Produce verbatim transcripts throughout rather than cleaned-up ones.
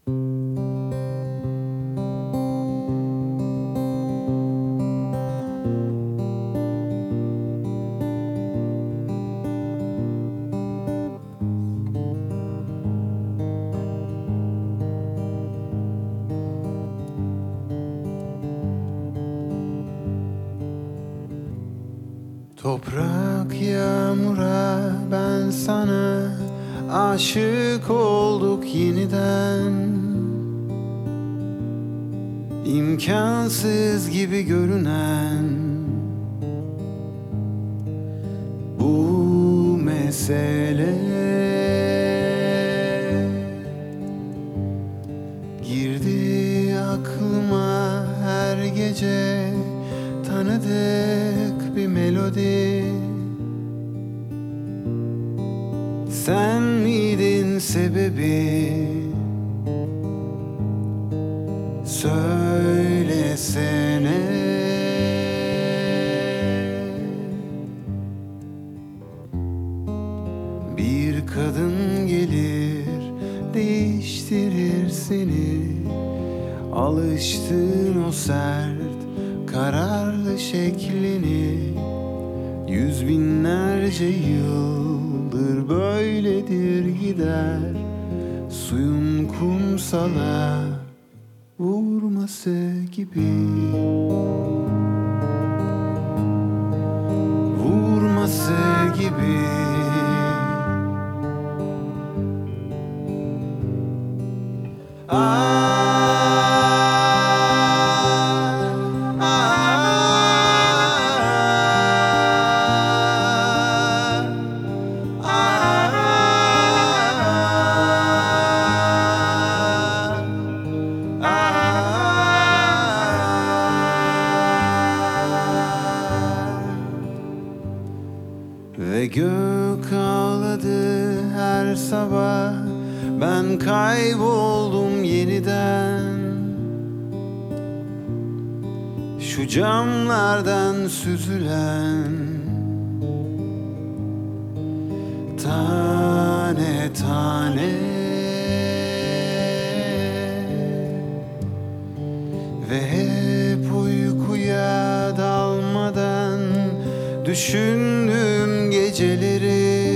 Toprak yağmura ben sana aşık olduk yeniden. İmkansız gibi görünen bu mesele girdi aklıma her gece, tanıdık bir melodi. Sen miydin sebebi? Söylesene. Bir kadın gelir, değiştirir seni. Alıştığın o sert, kararlı şeklini. Yüz binlerce yıldır böyledir gider. Suyun kumsala vurması gibi. Vurması gibi. Ah. Ve gök ağladı her sabah, ben kayboldum yeniden. Şu camlardan süzülen tane tane ve hep uykuya dalmadan düşündüm geceleri.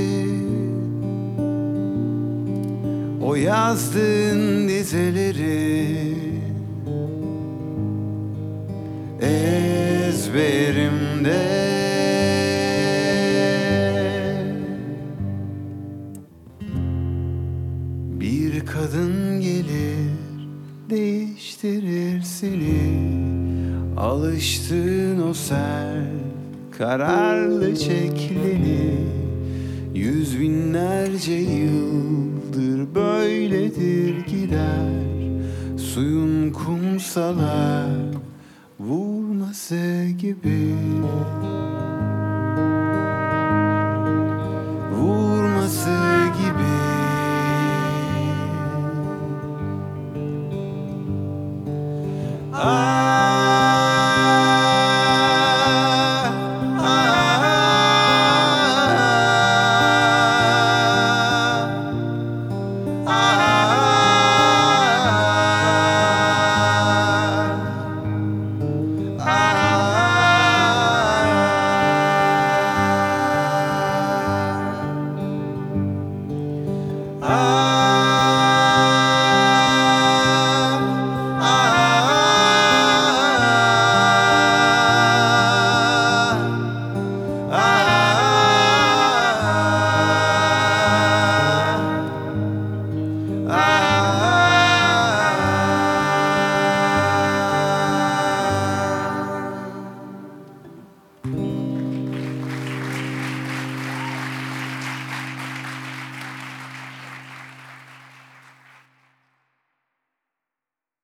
O yazdığın dizeleri ezberimde. Bir kadın gelir, değiştirir seni. Alıştığın o sert, kararlı şeklini. Yüz binlerce yıldır böyledir gider. Suyun kumsala vurması gibi.